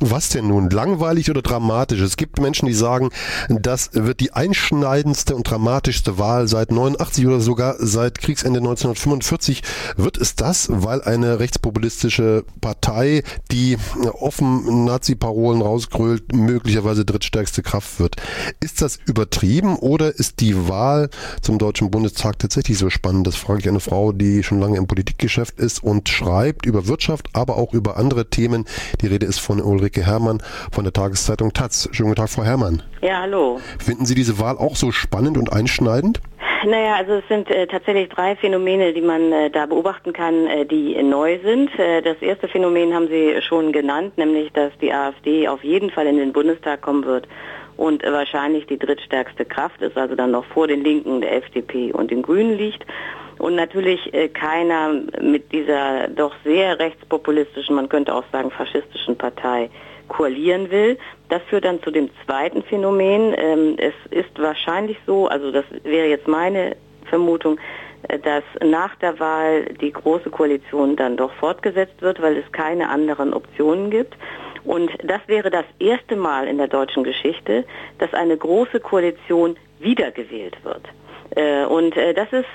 Was denn nun? Langweilig oder dramatisch? Es gibt Menschen, die sagen, das wird die einschneidendste und dramatischste Wahl seit 89 oder sogar seit Kriegsende 1945. Wird es das, weil eine rechtspopulistische Partei, die offen Nazi-Parolen rausgrölt, möglicherweise drittstärkste Kraft wird? Ist das übertrieben oder ist die Wahl zum Deutschen Bundestag tatsächlich so spannend? Das frage ich eine Frau, die schon lange im Politikgeschäft ist und schreibt über Wirtschaft, aber auch über andere Themen. Die Rede ist von Ulrike Herrmann von der Tageszeitung taz. Schönen guten Tag, Frau Herrmann. Ja, hallo. Finden Sie diese Wahl auch so spannend und einschneidend? Naja, also es sind tatsächlich 3 Phänomene, die man da beobachten kann, die neu sind. Das erste Phänomen haben Sie schon genannt, nämlich dass die AfD auf jeden Fall in den Bundestag kommen wird und wahrscheinlich die drittstärkste Kraft ist, also dann noch vor den Linken, der FDP und den Grünen liegt. Und natürlich keiner mit dieser doch sehr rechtspopulistischen, man könnte auch sagen faschistischen Partei koalieren will. Das führt dann zu dem zweiten Phänomen. Es ist wahrscheinlich so, also das wäre jetzt meine Vermutung, dass nach der Wahl die Große Koalition dann doch fortgesetzt wird, weil es keine anderen Optionen gibt. Und das wäre das erste Mal in der deutschen Geschichte, dass eine Große Koalition wiedergewählt wird. Und das ist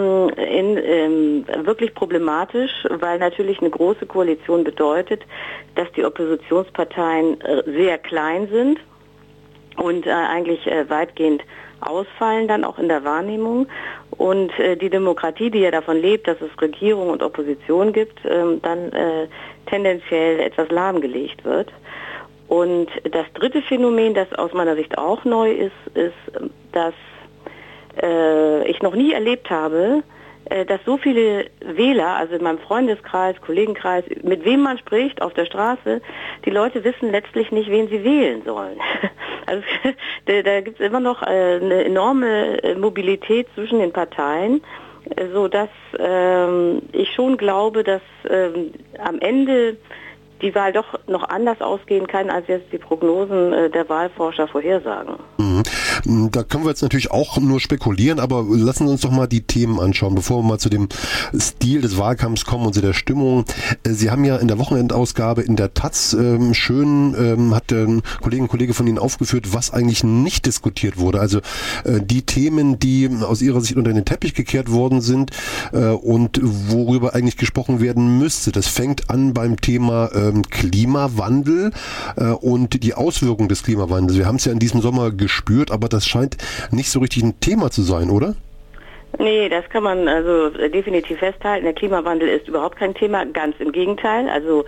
wirklich problematisch, weil natürlich eine große Koalition bedeutet, dass die Oppositionsparteien sehr klein sind und eigentlich weitgehend ausfallen dann auch in der Wahrnehmung. Und die Demokratie, die ja davon lebt, dass es Regierung und Opposition gibt, dann tendenziell etwas lahmgelegt wird. Und das dritte Phänomen, das aus meiner Sicht auch neu ist, dass ich noch nie erlebt habe, dass so viele Wähler, also in meinem Freundeskreis, Kollegenkreis, mit wem man spricht auf der Straße, die Leute wissen letztlich nicht, wen sie wählen sollen. Also da gibt es immer noch eine enorme Mobilität zwischen den Parteien, so dass ich schon glaube, dass am Ende die Wahl doch noch anders ausgehen kann, als jetzt die Prognosen der Wahlforscher vorhersagen. Da können wir jetzt natürlich auch nur spekulieren, aber lassen Sie uns doch mal die Themen anschauen, bevor wir mal zu dem Stil des Wahlkampfs kommen und zu der Stimmung. Sie haben ja in der Wochenendausgabe in der taz hat der Kollege von Ihnen aufgeführt, was eigentlich nicht diskutiert wurde. Also die Themen, die aus Ihrer Sicht unter den Teppich gekehrt worden sind und worüber eigentlich gesprochen werden müsste. Das fängt an beim Thema Klimawandel und die Auswirkungen des Klimawandels. Wir haben es ja in diesem Sommer gespürt, aber das scheint nicht so richtig ein Thema zu sein, oder? Nee, das kann man also definitiv festhalten. Der Klimawandel ist überhaupt kein Thema, ganz im Gegenteil. Also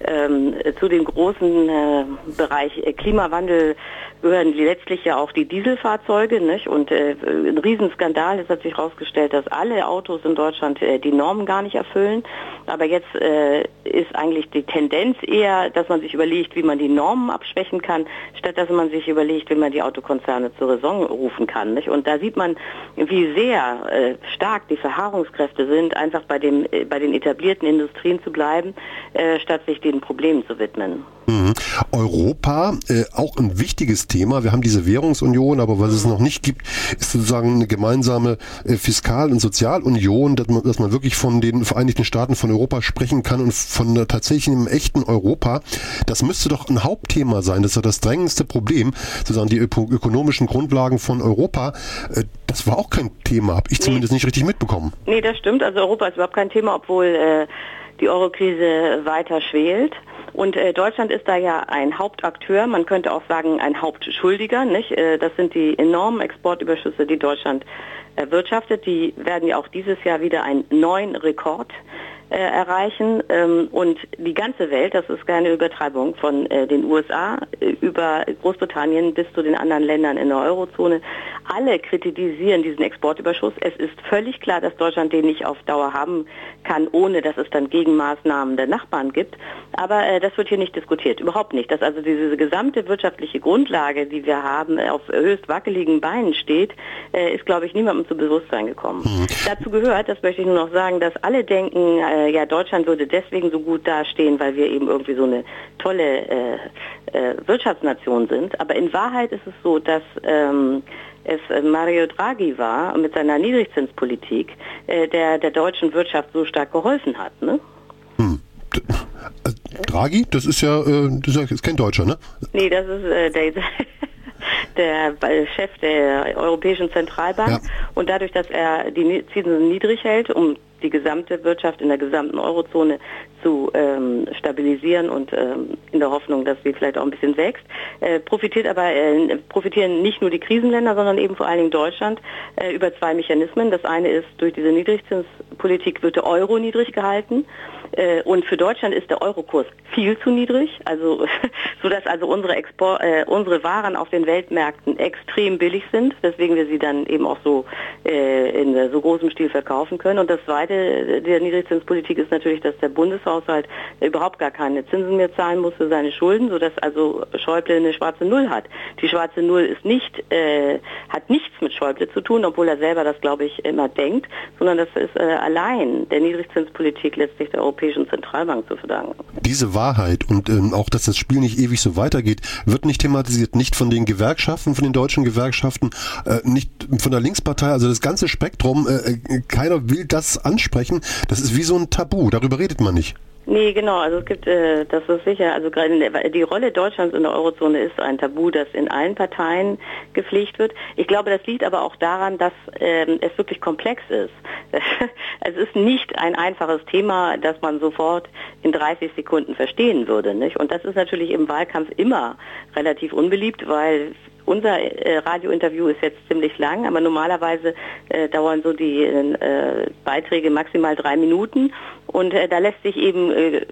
zu dem großen Bereich Klimawandel gehören letztlich ja auch die Dieselfahrzeuge, nicht? Und ein Riesenskandal, es hat sich herausgestellt, dass alle Autos in Deutschland die Normen gar nicht erfüllen. Aber jetzt ist eigentlich die Tendenz eher, dass man sich überlegt, wie man die Normen abschwächen kann, statt dass man sich überlegt, wie man die Autokonzerne zur Raison rufen kann, nicht? Und da sieht man, wie sehr stark die Verharrungskräfte sind, einfach bei den etablierten Industrien zu bleiben, statt sich den Problemen zu widmen. Europa, auch ein wichtiges Thema. Wir haben diese Währungsunion, aber was es noch nicht gibt, ist sozusagen eine gemeinsame Fiskal- und Sozialunion, dass man wirklich von den Vereinigten Staaten von Europa sprechen kann und von tatsächlich einem echten Europa. Das müsste doch ein Hauptthema sein. Das ist ja das drängendste Problem, sozusagen die ökonomischen Grundlagen von Europa. Das war auch kein Thema, habe ich zumindest nicht richtig mitbekommen. Nee, das stimmt. Also Europa ist überhaupt kein Thema, obwohl die Eurokrise weiter schwelt. Und Deutschland ist da ja ein Hauptakteur, man könnte auch sagen ein Hauptschuldiger, nicht? Das sind die enormen Exportüberschüsse, die Deutschland erwirtschaftet. Die werden ja auch dieses Jahr wieder einen neuen Rekord erreichen. Und die ganze Welt, das ist keine Übertreibung, von den USA über Großbritannien bis zu den anderen Ländern in der Eurozone, alle kritisieren diesen Exportüberschuss. Es ist völlig klar, dass Deutschland den nicht auf Dauer haben kann, ohne dass es dann Gegenmaßnahmen der Nachbarn gibt. Aber das wird hier nicht diskutiert, überhaupt nicht. Dass also diese gesamte wirtschaftliche Grundlage, die wir haben, auf höchst wackeligen Beinen steht, ist, glaube ich, niemandem zu Bewusstsein gekommen. Dazu gehört, das möchte ich nur noch sagen, dass alle denken, ja, Deutschland würde deswegen so gut dastehen, weil wir eben irgendwie so eine tolle Wirtschaftsnation sind. Aber in Wahrheit ist es so, dass es Mario Draghi war mit seiner Niedrigzinspolitik, der deutschen Wirtschaft so stark geholfen hat, ne? Draghi, das ist kein Deutscher, ne? Nee, das ist der Chef der Europäischen Zentralbank. Ja. Und dadurch, dass er die Zinsen niedrig hält, um die gesamte Wirtschaft in der gesamten Eurozone zu stabilisieren und in der Hoffnung, dass sie vielleicht auch ein bisschen wächst, profitieren nicht nur die Krisenländer, sondern eben vor allen Dingen Deutschland über zwei Mechanismen. Das eine ist, durch diese Niedrigzinspolitik wird der Euro niedrig gehalten. Und für Deutschland ist der Eurokurs viel zu niedrig, also sodass also unsere Waren auf den Weltmärkten extrem billig sind, weswegen wir sie dann eben auch so in so großem Stil verkaufen können. Und das Zweite der Niedrigzinspolitik ist natürlich, dass der Bundeshaushalt überhaupt gar keine Zinsen mehr zahlen muss für seine Schulden, sodass also Schäuble eine schwarze Null hat. Die schwarze Null ist hat nichts mit Schäuble zu tun, obwohl er selber das, glaube ich, immer denkt, sondern das ist allein der Niedrigzinspolitik letztlich der Europäischen Zentralbank zu verdanken. Diese Wahrheit und auch, dass das Spiel nicht ewig so weitergeht, wird nicht thematisiert, nicht von den Gewerkschaften, von den deutschen Gewerkschaften, nicht von der Linkspartei, also das ganze Spektrum, keiner will das ansprechen. Das ist wie so ein Tabu, darüber redet man nicht. Nee, genau, also es gibt, das ist sicher, also gerade die Rolle Deutschlands in der Eurozone ist ein Tabu, das in allen Parteien gepflegt wird. Ich glaube, das liegt aber auch daran, dass es wirklich komplex ist. Es ist nicht ein einfaches Thema, das man sofort in 30 Sekunden verstehen würde, nicht? Und das ist natürlich im Wahlkampf immer relativ unbeliebt, weil unser Radiointerview ist jetzt ziemlich lang, aber normalerweise dauern so die Beiträge maximal 3 Minuten und da lässt sich eben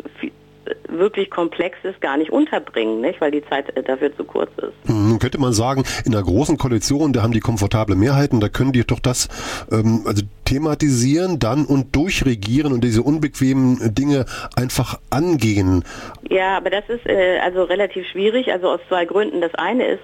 wirklich Komplexes gar nicht unterbringen, nicht? Weil die Zeit dafür zu kurz ist. Nun könnte man sagen, in einer großen Koalition, da haben die komfortable Mehrheiten, da können die doch das thematisieren dann und durchregieren und diese unbequemen Dinge einfach angehen. Ja, aber das ist also relativ schwierig, also aus 2 Gründen. Das eine ist,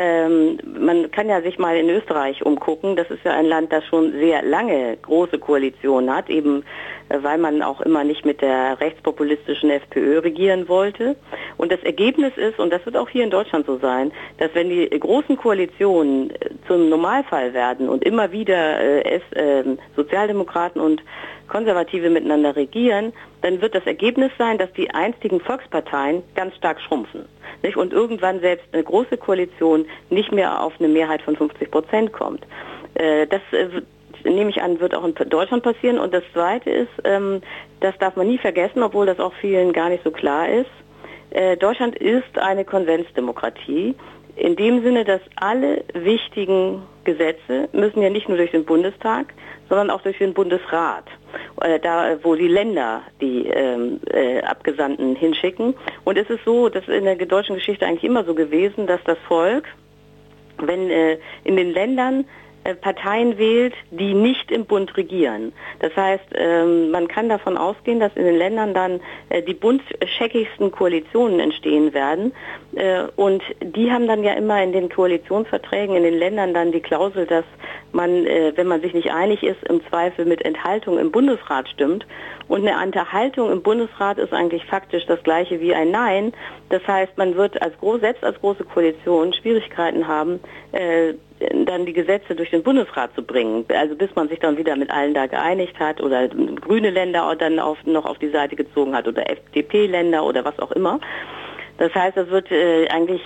man kann ja sich mal in Österreich umgucken, das ist ja ein Land, das schon sehr lange große Koalitionen hat, eben weil man auch immer nicht mit der rechtspopulistischen FPÖ regieren wollte. Und das Ergebnis ist, und das wird auch hier in Deutschland so sein, dass wenn die großen Koalitionen zum Normalfall werden und immer wieder Sozialdemokraten und Konservative miteinander regieren, dann wird das Ergebnis sein, dass die einstigen Volksparteien ganz stark schrumpfen. Nicht? Und irgendwann selbst eine große Koalition nicht mehr auf eine Mehrheit von 50% kommt. Das nehme ich an, wird auch in Deutschland passieren. Und das Zweite ist, das darf man nie vergessen, obwohl das auch vielen gar nicht so klar ist. Deutschland ist eine Konventsdemokratie. In dem Sinne, dass alle wichtigen Gesetze müssen ja nicht nur durch den Bundestag, sondern auch durch den Bundesrat, da wo die Länder die Abgesandten hinschicken. Und es ist so, das ist in der deutschen Geschichte eigentlich immer so gewesen, dass das Volk, wenn in den Ländern Parteien wählt, die nicht im Bund regieren. Das heißt, man kann davon ausgehen, dass in den Ländern dann die buntscheckigsten Koalitionen entstehen werden. Und die haben dann ja immer in den Koalitionsverträgen in den Ländern dann die Klausel, dass man, wenn man sich nicht einig ist, im Zweifel mit Enthaltung im Bundesrat stimmt. Und eine Enthaltung im Bundesrat ist eigentlich faktisch das gleiche wie ein Nein. Das heißt, man wird selbst als große Koalition Schwierigkeiten haben, dann die Gesetze durch den Bundesrat zu bringen. Also bis man sich dann wieder mit allen da geeinigt hat oder grüne Länder dann noch auf die Seite gezogen hat oder FDP-Länder oder was auch immer. Das heißt, das wird eigentlich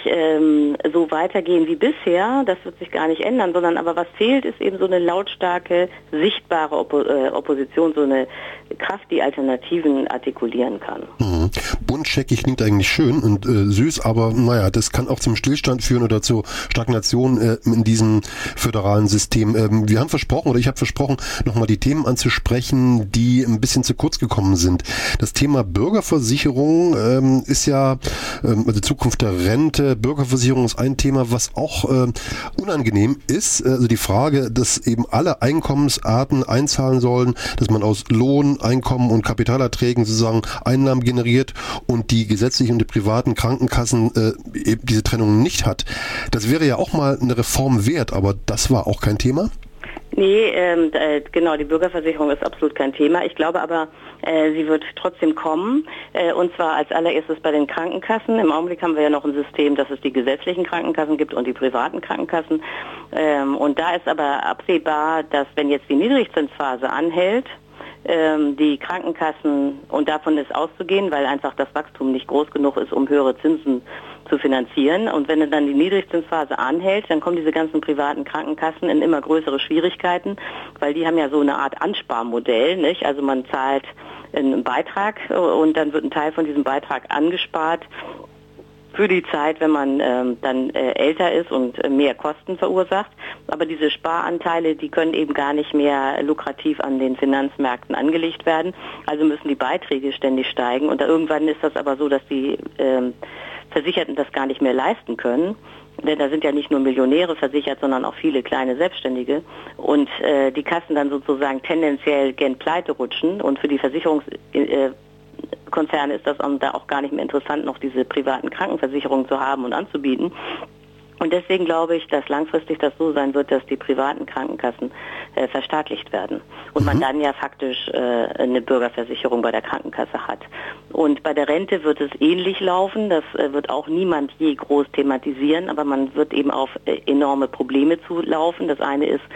so weitergehen wie bisher. Das wird sich gar nicht ändern, sondern aber was fehlt, ist eben so eine lautstarke, sichtbare Opposition, so eine Kraft, die Alternativen artikulieren kann. Mhm. Buntscheckig klingt eigentlich schön und süß, aber naja, das kann auch zum Stillstand führen oder zur Stagnation in diesem föderalen System. Wir haben versprochen, oder ich habe versprochen, nochmal die Themen anzusprechen, die ein bisschen zu kurz gekommen sind. Das Thema Bürgerversicherung ist ja also Zukunft der Rente, Bürgerversicherung ist ein Thema, was auch unangenehm ist. Also die Frage, dass eben alle Einkommensarten einzahlen sollen, dass man aus Lohn, Einkommen und Kapitalerträgen sozusagen Einnahmen generiert und die gesetzlichen und die privaten Krankenkassen eben diese Trennung nicht hat. Das wäre ja auch mal eine Reform wert, aber das war auch kein Thema? Nee, genau, die Bürgerversicherung ist absolut kein Thema. Ich glaube aber, sie wird trotzdem kommen, und zwar als allererstes bei den Krankenkassen. Im Augenblick haben wir ja noch ein System, dass es die gesetzlichen Krankenkassen gibt und die privaten Krankenkassen. Und da ist aber absehbar, dass wenn jetzt die Niedrigzinsphase anhält, die Krankenkassen, und davon ist auszugehen, weil einfach das Wachstum nicht groß genug ist, um höhere Zinsen zu finanzieren. Und wenn dann die Niedrigzinsphase anhält, dann kommen diese ganzen privaten Krankenkassen in immer größere Schwierigkeiten, weil die haben ja so eine Art Ansparmodell, nicht? Also man zahlt einen Beitrag und dann wird ein Teil von diesem Beitrag angespart für die Zeit, wenn man dann älter ist und mehr Kosten verursacht. Aber diese Sparanteile, die können eben gar nicht mehr lukrativ an den Finanzmärkten angelegt werden. Also müssen die Beiträge ständig steigen. Und irgendwann ist das aber so, dass die Versicherten das gar nicht mehr leisten können. Denn da sind ja nicht nur Millionäre versichert, sondern auch viele kleine Selbstständige. Und die Kassen dann sozusagen tendenziell gen Pleite rutschen. Und für die Versicherungskonzerne ist das da auch gar nicht mehr interessant, noch diese privaten Krankenversicherungen zu haben und anzubieten. Und deswegen glaube ich, dass langfristig das so sein wird, dass die privaten Krankenkassen verstaatlicht werden. Und man dann ja faktisch eine Bürgerversicherung bei der Krankenkasse hat. Und bei der Rente wird es ähnlich laufen. Das wird auch niemand je groß thematisieren, aber man wird eben auf enorme Probleme zulaufen. Das eine ist,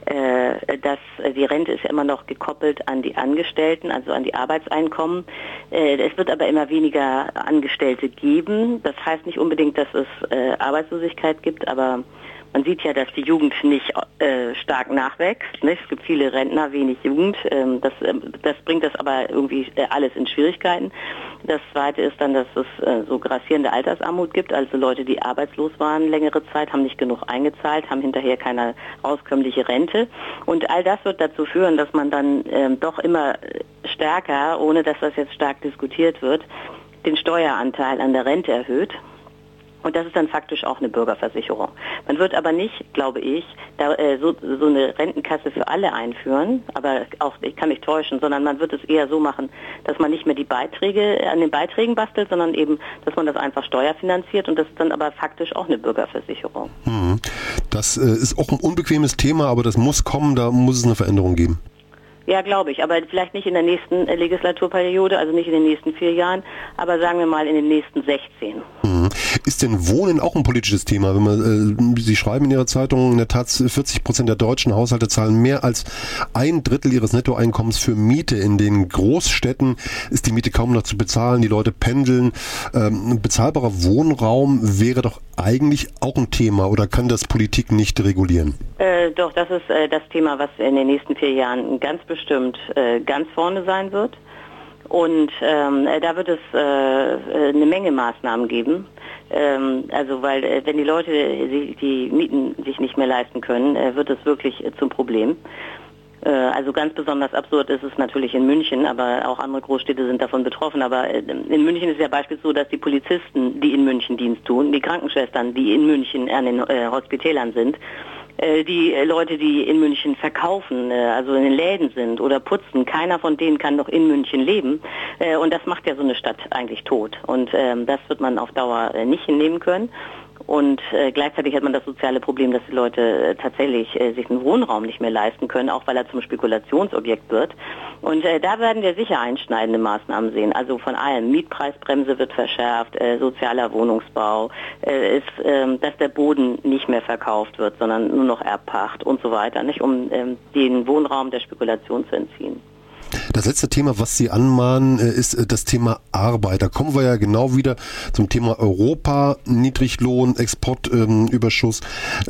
dass die Rente ist ja immer noch gekoppelt an die Angestellten, also an die Arbeitseinkommen. Es wird aber immer weniger Angestellte geben. Das heißt nicht unbedingt, dass es Arbeitslosigkeit gibt, aber man sieht ja, dass die Jugend nicht stark nachwächst. Nicht? Es gibt viele Rentner, wenig Jugend. Das bringt das aber irgendwie alles in Schwierigkeiten. Das Zweite ist dann, dass es so grassierende Altersarmut gibt. Also Leute, die arbeitslos waren längere Zeit, haben nicht genug eingezahlt, haben hinterher keine auskömmliche Rente. Und all das wird dazu führen, dass man dann doch immer stärker, ohne dass das jetzt stark diskutiert wird, den Steueranteil an der Rente erhöht. Und das ist dann faktisch auch eine Bürgerversicherung. Man wird aber nicht, glaube ich, so eine Rentenkasse für alle einführen, aber auch, ich kann mich täuschen, sondern man wird es eher so machen, dass man nicht mehr die Beiträge an den Beiträgen bastelt, sondern eben, dass man das einfach steuerfinanziert, und das ist dann aber faktisch auch eine Bürgerversicherung. Das ist auch ein unbequemes Thema, aber das muss kommen, da muss es eine Veränderung geben. Ja, glaube ich, aber vielleicht nicht in der nächsten Legislaturperiode, also nicht in den nächsten 4 Jahren, aber sagen wir mal in den nächsten 16. Ist denn Wohnen auch ein politisches Thema? Wenn man, Sie schreiben in Ihrer Zeitung in der Taz, 40% der deutschen Haushalte zahlen mehr als 1/3 ihres Nettoeinkommens für Miete. In den Großstädten ist die Miete kaum noch zu bezahlen, die Leute pendeln. Bezahlbarer Wohnraum wäre doch eigentlich auch ein Thema, oder kann das Politik nicht regulieren? Doch, das ist das Thema, was in den nächsten 4 Jahren ganz bestimmt ganz vorne sein wird. Und da wird es eine Menge Maßnahmen geben. Also weil wenn die Leute die Mieten sich nicht mehr leisten können, wird es wirklich zum Problem. Also ganz besonders absurd ist es natürlich in München, aber auch andere Großstädte sind davon betroffen. Aber in München ist ja beispielsweise so, dass die Polizisten, die in München Dienst tun, die Krankenschwestern, die in München an den Hospitälern sind, die Leute, die in München verkaufen, also in den Läden sind oder putzen, keiner von denen kann noch in München leben. Und das macht ja so eine Stadt eigentlich tot. Und das wird man auf Dauer nicht hinnehmen können. Und gleichzeitig hat man das soziale Problem, dass die Leute tatsächlich sich einen Wohnraum nicht mehr leisten können, auch weil er zum Spekulationsobjekt wird. Und da werden wir sicher einschneidende Maßnahmen sehen. Also von allem. Mietpreisbremse wird verschärft, sozialer Wohnungsbau, dass der Boden nicht mehr verkauft wird, sondern nur noch Erbpacht und so weiter, nicht, um den Wohnraum der Spekulation zu entziehen. Das letzte Thema, was Sie anmahnen, ist das Thema Arbeit. Da kommen wir ja genau wieder zum Thema Europa, Niedriglohn, Exportüberschuss.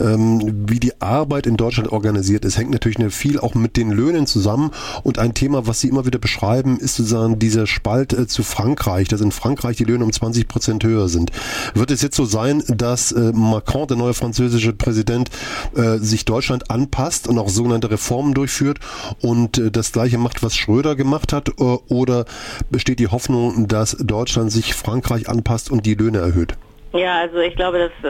Wie die Arbeit in Deutschland organisiert ist, hängt natürlich viel auch mit den Löhnen zusammen. Und ein Thema, was Sie immer wieder beschreiben, ist sozusagen dieser Spalt zu Frankreich, dass in Frankreich die Löhne um 20% höher sind. Wird es jetzt so sein, dass Macron, der neue französische Präsident, sich Deutschland anpasst und auch sogenannte Reformen durchführt und das Gleiche macht, was Schröder gemacht hat, oder besteht die Hoffnung, dass Deutschland sich Frankreich anpasst und die Löhne erhöht? Ja, also ich glaube, dass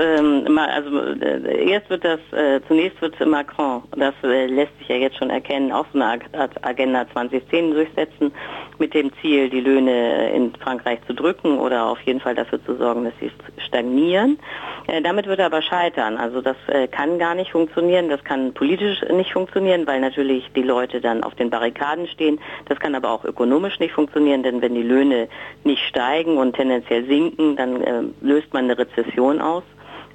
zunächst wird Macron, das lässt sich ja jetzt schon erkennen, auch so eine Art Agenda 2010 durchsetzen, mit dem Ziel, die Löhne in Frankreich zu drücken oder auf jeden Fall dafür zu sorgen, dass sie stagnieren. Damit wird er aber scheitern. Also das kann gar nicht funktionieren, das kann politisch nicht funktionieren, weil natürlich die Leute dann auf den Barrikaden stehen. Das kann aber auch ökonomisch nicht funktionieren, denn wenn die Löhne nicht steigen und tendenziell sinken, dann löst man eine Rezession aus.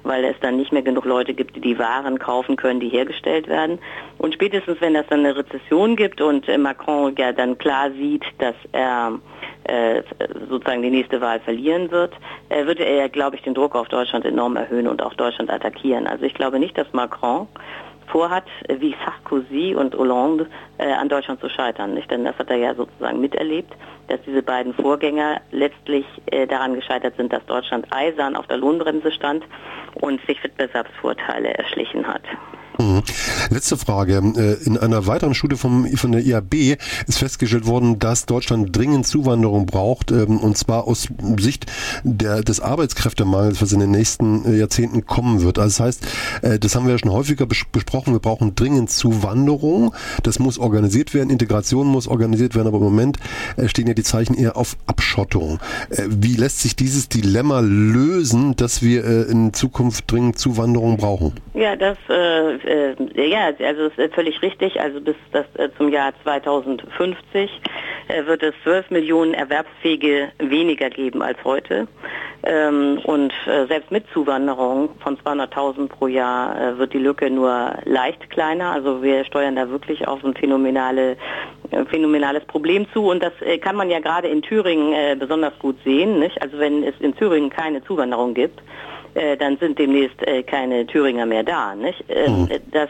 weil es dann nicht mehr genug Leute gibt, die die Waren kaufen können, die hergestellt werden. Und spätestens, wenn das dann eine Rezession gibt und Macron ja dann klar sieht, dass er sozusagen die nächste Wahl verlieren wird, wird er, glaube ich, den Druck auf Deutschland enorm erhöhen und auch Deutschland attackieren. Also ich glaube nicht, dass Macron vorhat, wie Sarkozy und Hollande an Deutschland zu scheitern. Nicht? Denn das hat er ja sozusagen miterlebt, dass diese beiden Vorgänger letztlich daran gescheitert sind, dass Deutschland eisern auf der Lohnbremse stand und sich Wettbewerbsvorteile erschlichen hat. Letzte Frage. In einer weiteren Studie von der IAB ist festgestellt worden, dass Deutschland dringend Zuwanderung braucht, und zwar aus Sicht des Arbeitskräftemangels, was in den nächsten Jahrzehnten kommen wird. Also das heißt, das haben wir ja schon häufiger besprochen, wir brauchen dringend Zuwanderung. Das muss organisiert werden, Integration muss organisiert werden, aber im Moment stehen ja die Zeichen eher auf Abschottung. Wie lässt sich dieses Dilemma lösen, dass wir in Zukunft dringend Zuwanderung brauchen? Ja, also es ist völlig richtig. Also bis zum Jahr 2050 wird es 12 Millionen Erwerbsfähige weniger geben als heute. Und selbst mit Zuwanderung von 200.000 pro Jahr wird die Lücke nur leicht kleiner. Also wir steuern da wirklich auf ein phänomenales Problem zu. Und das kann man ja gerade in Thüringen besonders gut sehen. Nicht? Also wenn es in Thüringen keine Zuwanderung gibt, dann sind demnächst keine Thüringer mehr da. Nicht? Da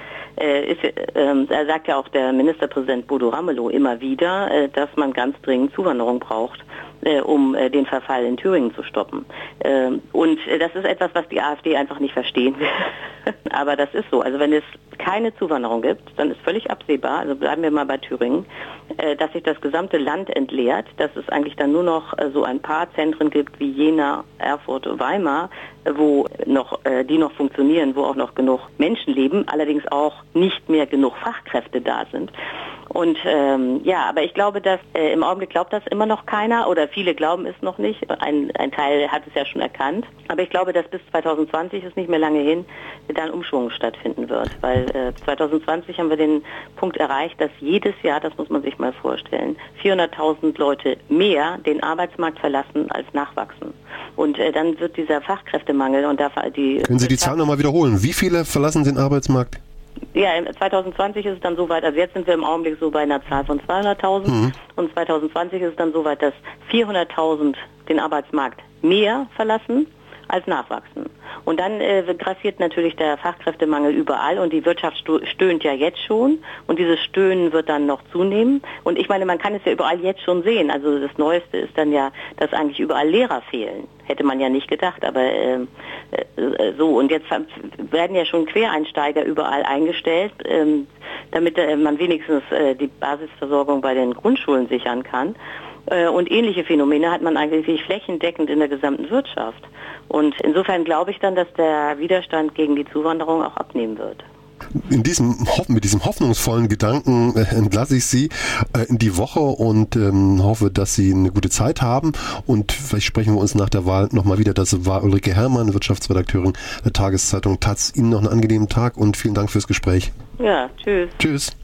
sagt ja auch der Ministerpräsident Bodo Ramelow immer wieder, dass man ganz dringend Zuwanderung braucht, um den Verfall in Thüringen zu stoppen. Und das ist etwas, was die AfD einfach nicht verstehen will. Aber das ist so. Also wenn es keine Zuwanderung gibt, dann ist völlig absehbar, also bleiben wir mal bei Thüringen, dass sich das gesamte Land entleert, dass es eigentlich dann nur noch so ein paar Zentren gibt wie Jena, Erfurt, Weimar, die noch funktionieren, wo auch noch genug Menschen leben, allerdings auch nicht mehr genug Fachkräfte da sind. Und aber ich glaube, dass im Augenblick glaubt das immer noch keiner oder viele glauben es noch nicht. Ein Teil hat es ja schon erkannt. Aber ich glaube, dass bis 2020, ist nicht mehr lange hin, da ein Umschwung stattfinden wird. Weil 2020 haben wir den Punkt erreicht, dass jedes Jahr, das muss man sich mal vorstellen, 400.000 Leute mehr den Arbeitsmarkt verlassen als nachwachsen. Und dann wird dieser Fachkräftemangel und Können Sie die Zahl nochmal wiederholen? Wie viele verlassen den Arbeitsmarkt? Ja, 2020 ist es dann so weit, also jetzt sind wir im Augenblick so bei einer Zahl von 200.000 und 2020 ist es dann so weit, dass 400.000 den Arbeitsmarkt mehr verlassen als nachwachsen. Und dann grassiert natürlich der Fachkräftemangel überall und die Wirtschaft stöhnt ja jetzt schon und dieses Stöhnen wird dann noch zunehmen. Und ich meine, man kann es ja überall jetzt schon sehen. Also das Neueste ist dann ja, dass eigentlich überall Lehrer fehlen. Hätte man ja nicht gedacht, aber so. Und jetzt werden ja schon Quereinsteiger überall eingestellt, damit man wenigstens die Basisversorgung bei den Grundschulen sichern kann. Und ähnliche Phänomene hat man eigentlich flächendeckend in der gesamten Wirtschaft. Und insofern glaube ich dann, dass der Widerstand gegen die Zuwanderung auch abnehmen wird. Mit diesem hoffnungsvollen Gedanken entlasse ich Sie in die Woche und hoffe, dass Sie eine gute Zeit haben. Und vielleicht sprechen wir uns nach der Wahl nochmal wieder. Das war Ulrike Herrmann, Wirtschaftsredakteurin der Tageszeitung taz. Ihnen noch einen angenehmen Tag und vielen Dank fürs Gespräch. Ja, tschüss. Tschüss.